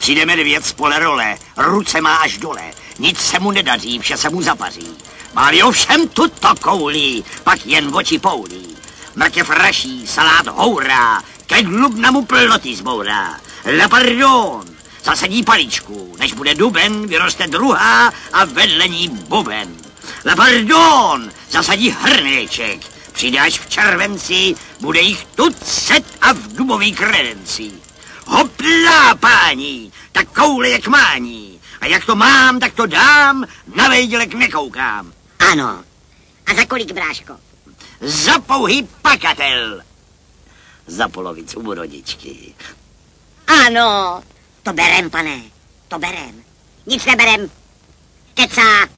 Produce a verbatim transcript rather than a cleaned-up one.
Přijde medvěd z pole role, ruce má až dole. Nic se mu nedaří, vše se mu zapaří. Má-li ovšem tuto kouli, pak jen oči poulí. Mrkev raší, salát hourá, ke glubna mu ploty zbourá. Le pardon, zasadí paličku, než bude duben, vyroste druhá a vedle ní buben. Le pardon, zasadí hrnéček, přijde až v červenci, bude jich tucet a v dubový kredenci. Hopla, páni, tak koule jak mání. A jak to mám, tak to dám, na vejdělek nekoukám. Ano. A za kolik, bráško? Za pouhý pakatel. Za polovicu u rodičky. Ano, to berem, pane, to berem. Nic neberem. Kecá.